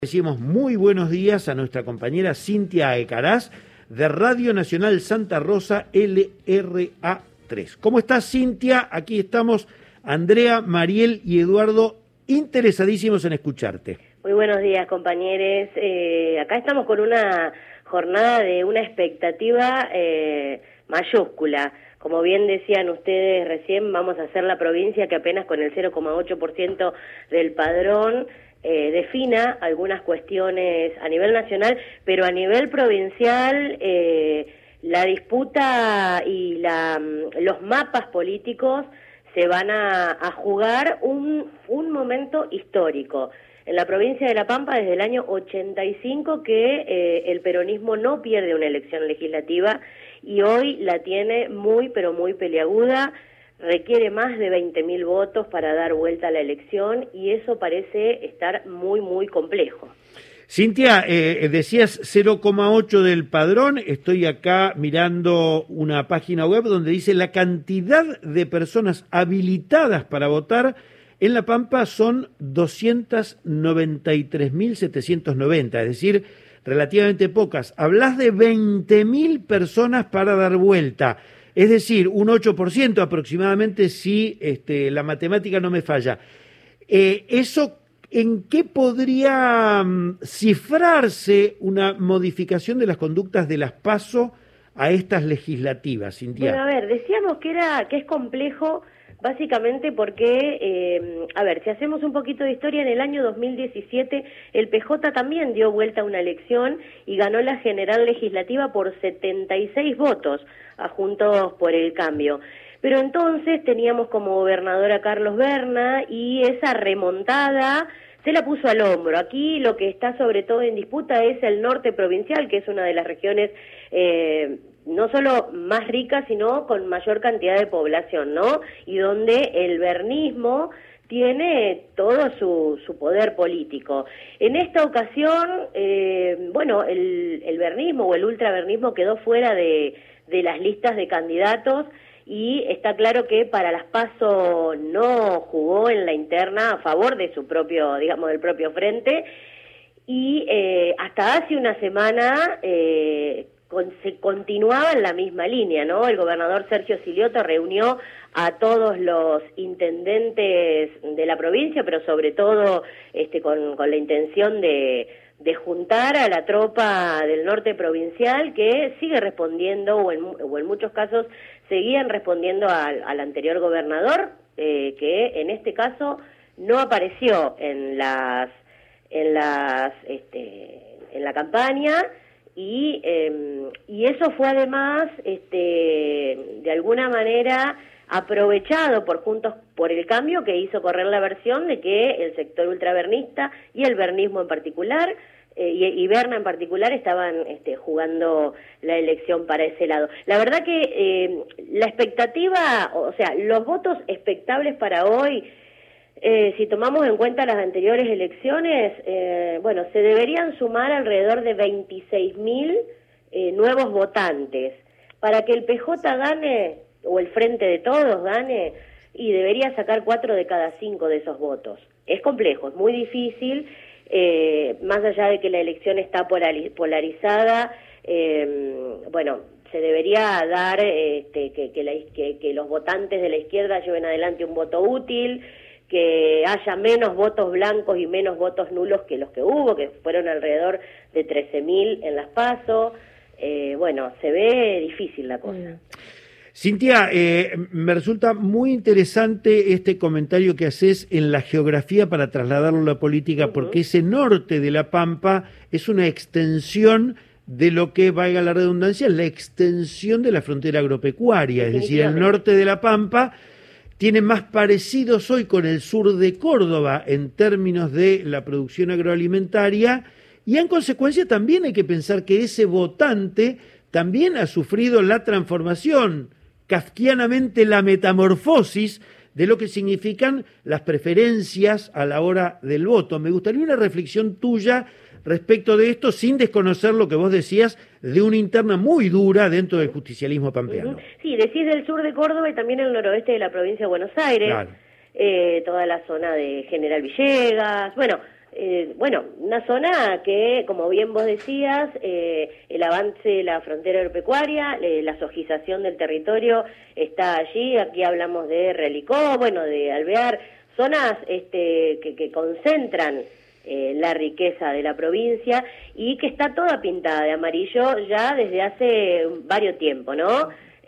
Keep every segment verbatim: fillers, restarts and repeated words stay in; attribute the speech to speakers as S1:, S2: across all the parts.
S1: Decimos muy buenos días a nuestra compañera Cintia Ecaraz de Radio Nacional Santa Rosa L R A tres. ¿Cómo estás, Cintia? Aquí estamos Andrea, Mariel y Eduardo, interesadísimos en escucharte.
S2: Muy buenos días, compañeros. Eh, acá estamos con una jornada de una expectativa eh, mayúscula. Como bien decían ustedes recién, vamos a ser la provincia que apenas con el cero coma ocho por ciento del padrón Eh, defina algunas cuestiones a nivel nacional, pero a nivel provincial eh, la disputa y la, los mapas políticos se van a, a jugar un, un momento histórico. En la provincia de La Pampa, desde el año ochenta y cinco que eh, el peronismo no pierde una elección legislativa y hoy la tiene muy, pero muy peliaguda. Requiere más de veinte mil votos para dar vuelta a la elección y eso parece estar muy, muy complejo.
S1: Cintia, eh, decías cero coma ocho del padrón, estoy acá mirando una página web donde dice la cantidad de personas habilitadas para votar en La Pampa son doscientas noventa y tres mil setecientos noventa, es decir, relativamente pocas. Hablas de veinte mil personas para dar vuelta. Es decir, un ocho por ciento aproximadamente, si este, la matemática no me falla. Eh, ¿Eso en qué podría um, cifrarse una modificación de las conductas de las PASO a estas legislativas, Cintia?
S2: Bueno, a ver, decíamos que, era, que es complejo básicamente porque, eh, a ver, si hacemos un poquito de historia, en el año dos mil diecisiete el P J también dio vuelta a una elección y ganó la general legislativa por setenta y seis votos, a Juntos por el Cambio. Pero entonces teníamos como gobernador a Carlos Berna y esa remontada se la puso al hombro. Aquí lo que está sobre todo en disputa es el norte provincial, que es una de las regiones eh, no solo más ricas, sino con mayor cantidad de población, ¿no? Y donde el bernismo tiene todo su, su poder político. En esta ocasión, eh, bueno, el, el bernismo o el ultrabernismo quedó fuera de, de las listas de candidatos y está claro que para las PASO no jugó en la interna a favor de su propio, digamos, del propio frente y eh, hasta hace una semana eh, con, se continuaba en la misma línea, ¿no? El gobernador Sergio Silioto reunió a todos los intendentes de la provincia, pero sobre todo este, con, con la intención de, de juntar a la tropa del norte provincial que sigue respondiendo, o en, o en muchos casos seguían respondiendo al, al anterior gobernador, eh, que en este caso no apareció en las, en las, este, en la campaña. Y, eh, y eso fue además, este, de alguna manera, aprovechado por Juntos por el Cambio, que hizo correr la versión de que el sector ultravernista y el bernismo en particular, eh, y, y Berna en particular, estaban este, jugando la elección para ese lado. La verdad que eh, la expectativa, o sea, los votos expectables para hoy, Eh, si tomamos en cuenta las anteriores elecciones, eh, bueno, se deberían sumar alrededor de veintiséis mil eh, nuevos votantes. Para que el P J gane, o el Frente de Todos gane, y debería sacar cuatro de cada cinco de esos votos. Es complejo, es muy difícil, eh, más allá de que la elección está polarizada, eh, bueno, se debería dar este, que, que, la, que, que los votantes de la izquierda lleven adelante un voto útil, que haya menos votos blancos y menos votos nulos que los que hubo, que fueron alrededor de trece mil en las PASO. Eh, bueno, se ve difícil la cosa.
S1: Cintia, eh, me resulta muy interesante este comentario que haces en la geografía para trasladarlo a la política, uh-huh. porque ese norte de La Pampa es una extensión de lo que, valga la redundancia, la extensión de la frontera agropecuaria, es decir, el norte de La Pampa tiene más parecidos hoy con el sur de Córdoba en términos de la producción agroalimentaria y en consecuencia también hay que pensar que ese votante también ha sufrido la transformación, kafkianamente la metamorfosis de lo que significan las preferencias a la hora del voto. Me gustaría una reflexión tuya respecto de esto, sin desconocer lo que vos decías de una interna muy dura dentro del justicialismo pampeano.
S2: Sí, decís del sur de Córdoba y también el noroeste de la provincia de Buenos Aires, claro. eh, toda la zona de General Villegas. Bueno, Eh, bueno, una zona que, como bien vos decías, eh, el avance de la frontera agropecuaria, eh, la sojización del territorio está allí. Aquí hablamos de Relicó, bueno, de Alvear, zonas este, que, que concentran eh, la riqueza de la provincia y que está toda pintada de amarillo ya desde hace varios tiempo, ¿no?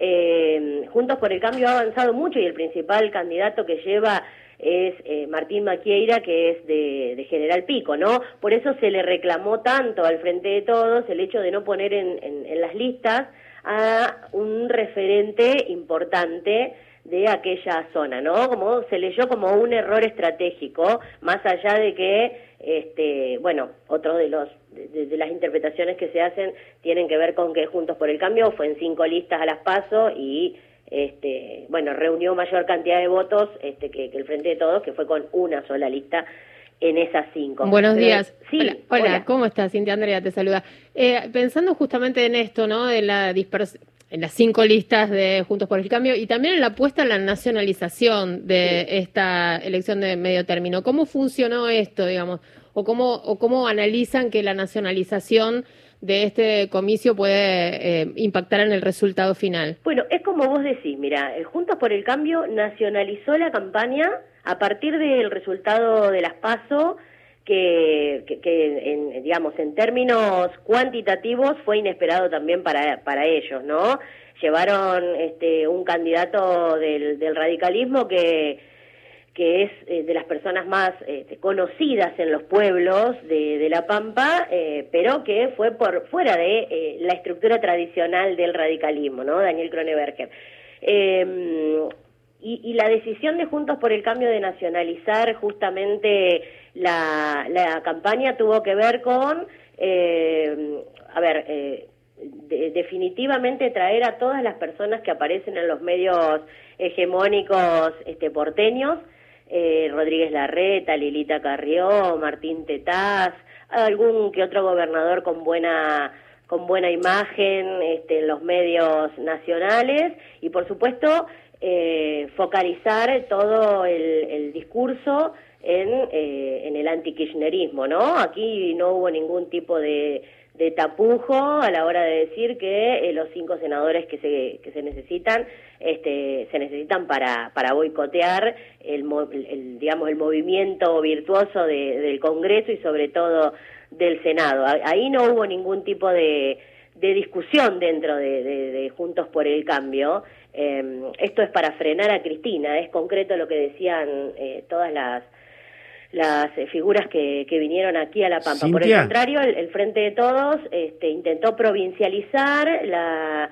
S2: Eh, Juntos por el Cambio ha avanzado mucho y el principal candidato que lleva es eh, Martín Maquieira, que es de, de General Pico, ¿no? Por eso se le reclamó tanto al Frente de Todos el hecho de no poner en, en, en las listas a un referente importante de aquella zona, ¿no? Como se leyó como un error estratégico, más allá de que, este, bueno, otro de los de, de las interpretaciones que se hacen tienen que ver con que Juntos por el Cambio fue en cinco listas a las PASO y este, bueno, reunió mayor cantidad de votos este, que, que el Frente de Todos, que fue con una sola lista en esas cinco.
S3: Buenos
S2: Pero,
S3: días.
S2: Sí,
S3: hola, hola,
S2: hola,
S3: ¿cómo estás? Cintia Andrea te saluda. Eh, pensando justamente en esto, ¿no? De la dispersión, en las cinco listas de Juntos por el Cambio y también en la apuesta a la nacionalización de sí. esta elección de medio término. ¿Cómo funcionó esto, digamos? ¿O cómo, o cómo analizan que la nacionalización de este comicio puede eh, impactar en el resultado final?
S2: Bueno, es como vos decís, mira, Juntos por el Cambio nacionalizó la campaña a partir del resultado de las PASO, que, que, que en, digamos, en términos cuantitativos fue inesperado también para, para ellos, ¿no? Llevaron este, un candidato del, del radicalismo que que es eh, de las personas más eh, conocidas en los pueblos de, de La Pampa, eh, pero que fue por fuera de eh, la estructura tradicional del radicalismo, ¿no? Daniel Kroneberger. Eh, y, y la decisión de Juntos por el Cambio de nacionalizar justamente la, la campaña tuvo que ver con, eh, a ver, eh, de, definitivamente traer a todas las personas que aparecen en los medios hegemónicos este, porteños, Eh, Rodríguez Larreta, Lilita Carrió, Martín Tetaz, algún que otro gobernador con buena con buena imagen este, en los medios nacionales y por supuesto eh, focalizar todo el, el discurso en, eh, en el antikirchnerismo, ¿no? Aquí no hubo ningún tipo de de tapujo a la hora de decir que eh, los cinco senadores que se que se necesitan este se necesitan para para boicotear el, el, el digamos el movimiento virtuoso de, del Congreso y sobre todo del Senado. Ahí no hubo ningún tipo de de discusión dentro de, de, de Juntos por el Cambio. Eh, esto es para frenar a Cristina, es concreto lo que decían eh, todas las las eh, figuras que, que vinieron aquí a La Pampa.
S1: Cintia.
S2: Por el contrario, el, el Frente de Todos este, intentó provincializar la,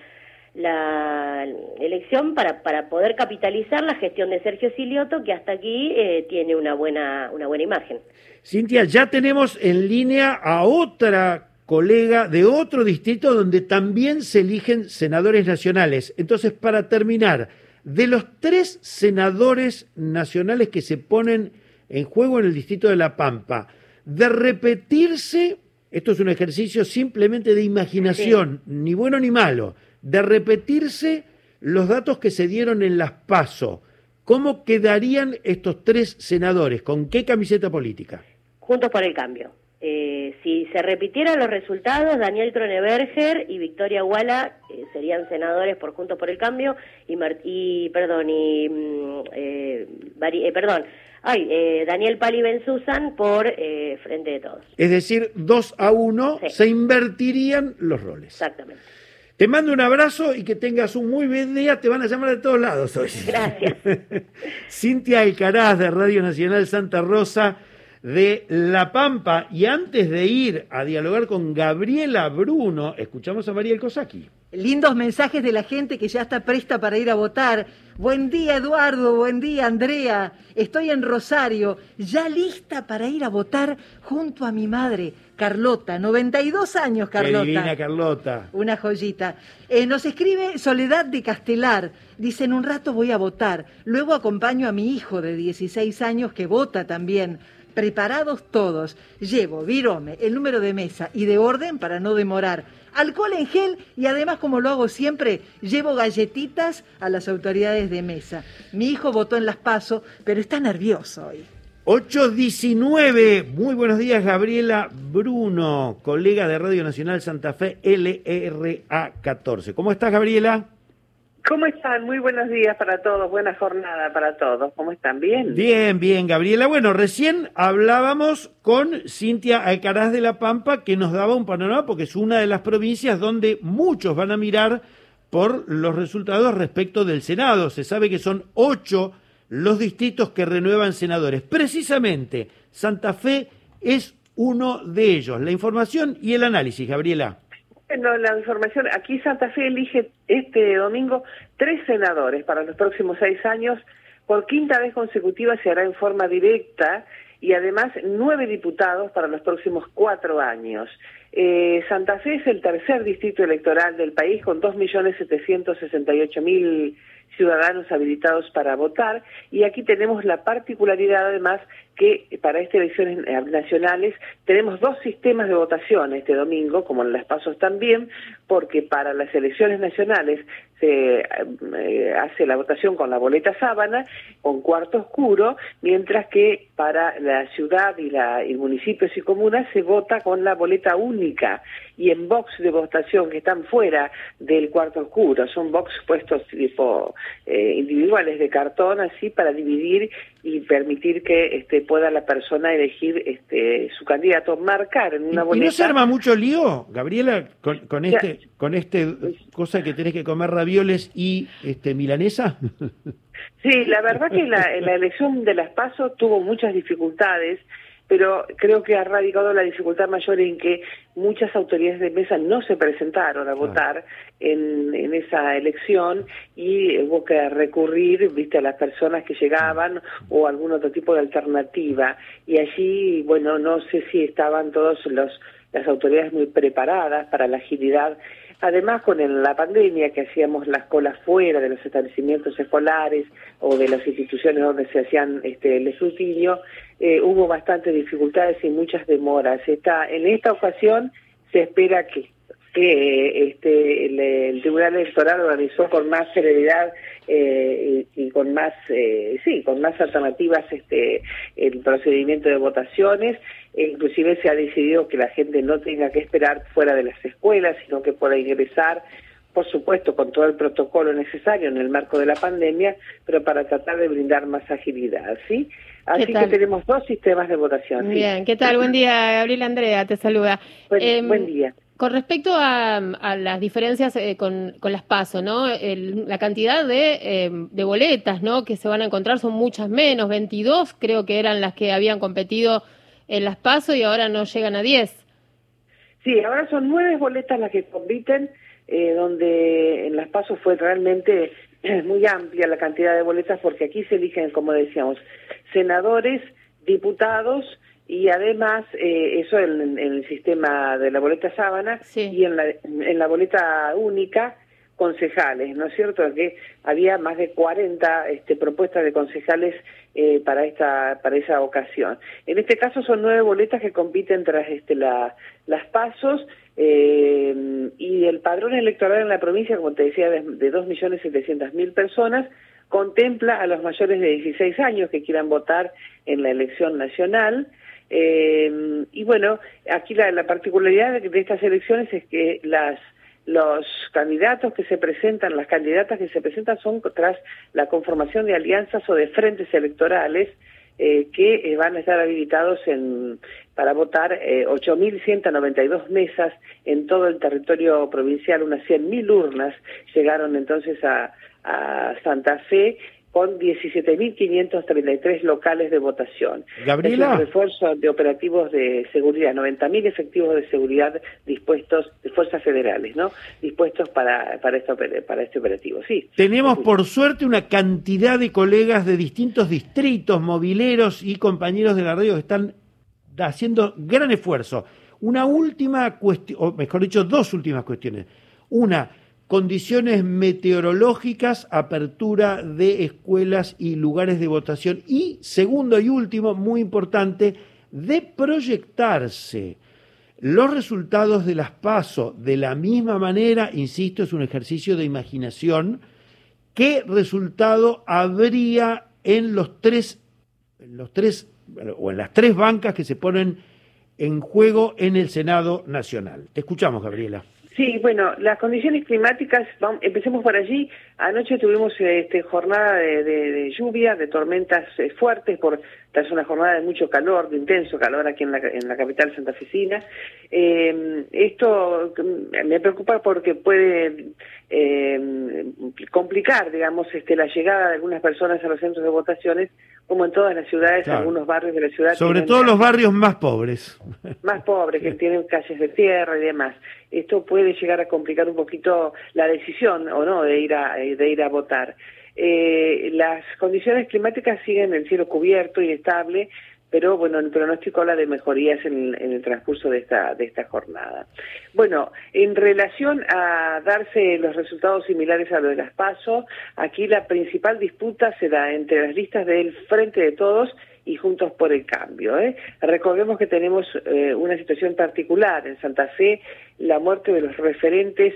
S2: la elección para, para poder capitalizar la gestión de Sergio Silioto, que hasta aquí eh, tiene una buena, una buena imagen.
S1: Cintia, ya tenemos en línea a otra colega de otro distrito donde también se eligen senadores nacionales. Entonces, para terminar, de los tres senadores nacionales que se ponen en juego en el distrito de La Pampa, de repetirse, esto es un ejercicio simplemente de imaginación, sí. ni bueno ni malo, de repetirse los datos que se dieron en las PASO, ¿cómo quedarían estos tres senadores? ¿Con qué camiseta política?
S2: Juntos por el Cambio. Eh, si se repitieran los resultados, Daniel Kroneberger y Victoria Huala eh, serían senadores por Juntos por el Cambio y, Mart y perdón, y eh, eh, perdón, Ay, eh, Daniel Pali Bensusan por eh, Frente de Todos.
S1: Es decir, dos a uno
S2: sí.
S1: se invertirían los roles.
S2: Exactamente.
S1: Te mando un abrazo y que tengas un muy buen día. Te van a llamar de todos lados hoy.
S2: Gracias.
S1: Cintia Alcaraz de Radio Nacional Santa Rosa de La Pampa. Y antes de ir a dialogar con Gabriela Bruno, escuchamos a María El Cosaki.
S4: Lindos mensajes de la gente que ya está presta para ir a votar. Buen día, Eduardo. Buen día, Andrea. Estoy en Rosario, ya lista para ir a votar junto a mi madre, Carlota. noventa y dos años, Carlota.
S1: Qué divina, Carlota.
S4: Una joyita. Eh, nos escribe Soledad de Castelar. Dice, en un rato voy a votar. Luego acompaño a mi hijo de dieciséis años que vota también. Preparados todos. Llevo virome, el número de mesa y de orden para no demorar. Alcohol en gel y además, como lo hago siempre, llevo galletitas a las autoridades de mesa. Mi hijo votó en las PASO, pero está nervioso hoy.
S1: ocho diecinueve. Muy buenos días, Gabriela Bruno, colega de Radio Nacional Santa Fe, L R A catorce. ¿Cómo estás, Gabriela?
S5: ¿Cómo están? Muy buenos días para todos, buena jornada para todos. ¿Cómo están? ¿Bien?
S1: Bien, bien, Gabriela. Bueno, recién hablábamos con Cintia Alcaraz de la Pampa, que nos daba un panorama, porque es una de las provincias donde muchos van a mirar por los resultados respecto del Senado. Se sabe que son ocho los distritos que renuevan senadores. Precisamente, Santa Fe es uno de ellos. La información y el análisis, Gabriela.
S5: Bueno, la información, aquí Santa Fe elige este domingo tres senadores para los próximos seis años. Por quinta vez consecutiva se hará en forma directa y además nueve diputados para los próximos cuatro años. Eh, Santa Fe es el tercer distrito electoral del país con dos millones setecientos sesenta y ocho mil ciudadanos habilitados para votar, y aquí tenemos la particularidad además que para estas elecciones nacionales tenemos dos sistemas de votación este domingo, como en las PASO también, porque para las elecciones nacionales se eh, hace la votación con la boleta sábana, con cuarto oscuro, mientras que para la ciudad y, la, y municipios y comunas se vota con la boleta única, y en box de votación que están fuera del cuarto oscuro, son box puestos tipo eh, individuales de cartón, así para dividir y permitir que este, pueda la persona elegir este, su candidato, marcar en una boleta.
S1: ¿Y no se arma mucho lío, Gabriela, con, con este, ya. con este cosa que tenés que comer ravioles y este milanesa?
S5: Sí, la verdad que la, la elección de las PASO tuvo muchas dificultades, pero creo que ha radicado la dificultad mayor en que muchas autoridades de mesa no se presentaron a votar en, en esa elección y hubo que recurrir, viste, a las personas que llegaban o algún otro tipo de alternativa. Y allí, bueno, no sé si estaban todos los las autoridades muy preparadas para la agilidad. Además, con el, la pandemia, que hacíamos las colas fuera de los establecimientos escolares o de las instituciones donde se hacían este, el escrutinio, eh, hubo bastantes dificultades y muchas demoras. Esta, en esta ocasión se espera que, que este, el, el Tribunal Electoral organizó con más celeridad eh, y, y con más, eh, sí, con más alternativas este, el procedimiento de votaciones. E inclusive se ha decidido que la gente no tenga que esperar fuera de las escuelas, sino que pueda ingresar, por supuesto, con todo el protocolo necesario en el marco de la pandemia, pero para tratar de brindar más agilidad, ¿sí? Así que tenemos dos sistemas de votación.
S3: Bien,
S5: ¿sí?
S3: ¿Qué tal? Buen día, Gabriela. Andrea te saluda.
S5: Buen,
S3: eh,
S5: buen día.
S3: Con respecto a, a las diferencias eh, con, con las PASO, ¿no? El, la cantidad de, eh, de boletas, ¿no?, que se van a encontrar son muchas menos, veintidós creo que eran las que habían competido en las PASO y ahora no llegan a diez.
S5: Sí, ahora son nueve boletas las que compiten, eh, donde en las PASO fue realmente eh, muy amplia la cantidad de boletas, porque aquí se eligen, como decíamos, senadores, diputados, y además eh, eso en, en el sistema de la boleta sábana, sí. Y en la, en la boleta única, concejales, ¿no es cierto? Que había más de cuarenta este, propuestas de concejales eh, para esta para esa ocasión. En este caso son nueve boletas que compiten tras este, la, las PASOs eh, y el padrón electoral en la provincia, como te decía, de, de dos millones setecientas mil personas, contempla a los mayores de dieciséis años que quieran votar en la elección nacional. Eh, y bueno, aquí la, la particularidad de, de estas elecciones es que las los candidatos que se presentan, las candidatas que se presentan son tras la conformación de alianzas o de frentes electorales eh, que eh, van a estar habilitados en, para votar eh, ocho mil ciento noventa y dos mesas en todo el territorio provincial, unas cien mil urnas llegaron entonces a, a Santa Fe, con diecisiete mil quinientos treinta y tres locales de votación.
S1: Gabriela.
S5: Es un refuerzo de operativos de seguridad, noventa mil efectivos de seguridad dispuestos, de fuerzas federales, ¿no? Dispuestos para, para, este, para este operativo, sí.
S1: Tenemos por suerte una cantidad de colegas de distintos distritos, mobileros y compañeros de la radio que están haciendo gran esfuerzo. Una última cuestión, o mejor dicho, dos últimas cuestiones. Una, condiciones meteorológicas, apertura de escuelas y lugares de votación. Y segundo y último, muy importante, de proyectarse los resultados de las PASO de la misma manera, insisto, es un ejercicio de imaginación, qué resultado habría en los tres, en los tres o en las tres bancas que se ponen en juego en el Senado Nacional. Te escuchamos, Gabriela.
S5: Sí, bueno, las condiciones climáticas, vamos, empecemos por allí. Anoche tuvimos este, jornada de, de, de lluvia, de tormentas eh, fuertes, por tras una jornada de mucho calor, de intenso calor aquí en la, en la capital santafesina. Eh, esto me preocupa porque puede eh, complicar, digamos, este, la llegada de algunas personas a los centros de votaciones, como en todas las ciudades, claro. Algunos barrios de la ciudad.
S1: Sobre todo los barrios más pobres.
S5: Más pobres, que tienen calles de tierra y demás. Esto puede llegar a complicar un poquito la decisión o no de ir a, de ir a votar. Eh, las condiciones climáticas siguen el cielo cubierto y estable, pero bueno, el pronóstico habla de mejorías en, en el transcurso de esta de esta jornada. Bueno, en relación a darse los resultados similares a los de las PASO, aquí la principal disputa se da entre las listas del Frente de Todos y Juntos por el Cambio. ¿eh? Recordemos que tenemos eh, una situación particular en Santa Fe, la muerte de los referentes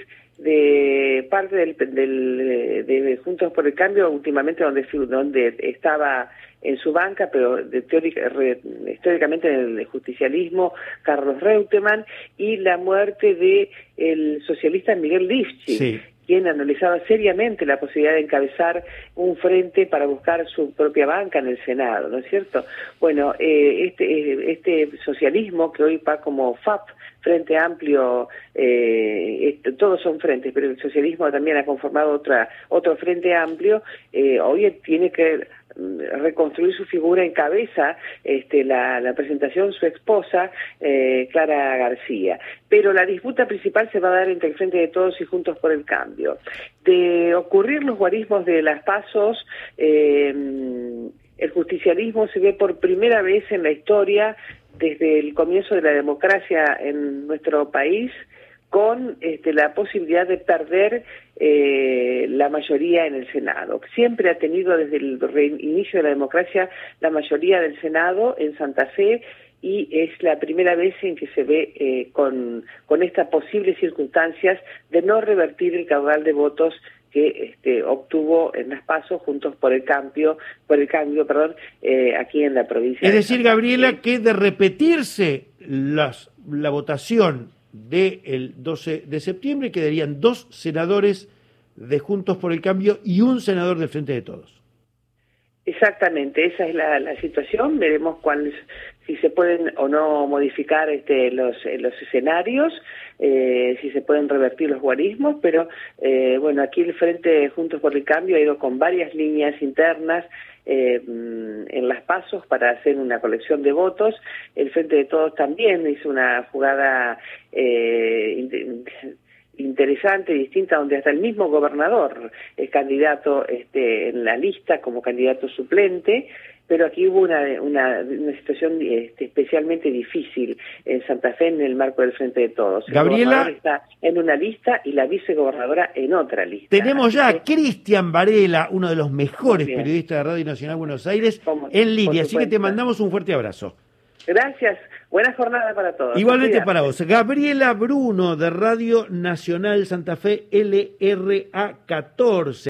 S5: de parte del, del de Juntos por el Cambio, últimamente donde donde estaba en su banca, pero de teórica, re, históricamente en el justicialismo, Carlos Reutemann, y la muerte de el socialista Miguel Lifchitz, sí. Quien analizaba seriamente la posibilidad de encabezar un frente para buscar su propia banca en el Senado, ¿no es cierto? Bueno, eh, este este socialismo que hoy va como F A P, Frente Amplio, eh, este, todos son frentes, pero el socialismo también ha conformado otra otro Frente Amplio, eh, hoy tiene que reconstruir su figura, encabeza este, la, la presentación su esposa, eh, Clara García. Pero la disputa principal se va a dar entre el Frente de Todos y Juntos por el Cambio. De ocurrir los guarismos de las PASOs, eh, el justicialismo se ve por primera vez en la historia desde el comienzo de la democracia en nuestro país, con este, la posibilidad de perder eh, la mayoría en el Senado. Siempre ha tenido desde el inicio de la democracia la mayoría del Senado en Santa Fe, y es la primera vez en que se ve eh, con, con estas posibles circunstancias de no revertir el caudal de votos que este, obtuvo en las PASO Juntos por el Cambio, por el cambio, perdón, eh, aquí en la provincia.
S1: Es decir, Gabriela, que de repetirse las, la votación del doce de septiembre quedarían dos senadores de Juntos por el Cambio y un senador del Frente de Todos.
S5: Exactamente, esa es la, la situación. Veremos cuál, si se pueden o no modificar este, los, los escenarios, eh, si se pueden revertir los guarismos, pero eh, bueno, aquí el Frente Juntos por el Cambio ha ido con varias líneas internas Eh, en las PASOs para hacer una colección de votos. El Frente de Todos también hizo una jugada eh, interesante, distinta, donde hasta el mismo gobernador es candidato este, en la lista como candidato suplente, pero aquí hubo una, una, una situación este, especialmente difícil en Santa Fe en el marco del Frente de Todos. El
S1: Gabriela,
S5: gobernador está en una lista y la vicegobernadora en otra lista.
S1: Tenemos ya a Cristian Varela, uno de los mejores periodistas de Radio Nacional Buenos Aires, como, en línea, así que te mandamos un fuerte abrazo.
S5: Gracias, buena jornada para todos.
S1: Igualmente para vos. Gabriela Bruno, de Radio Nacional Santa Fe L R A catorce.